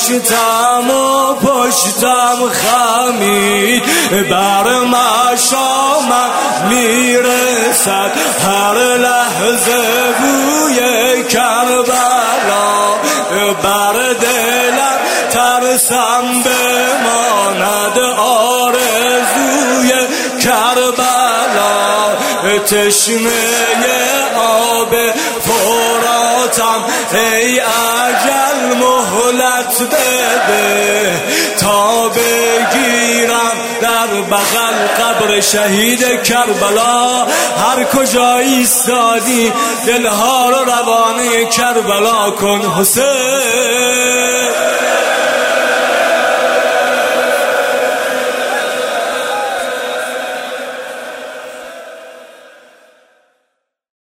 پشتم و پشتم خمید، بر مشامم میرسد هر لحظه بوی کربلا، بر دلم ترسم بماند آرزوی کربلا، تشنه آب فراتم ای اجل مهلت بده، تا بگیرم در بغل قبر شهید کربلا. هر کجا ایستادی دلها رو روانه کربلا کن حسین.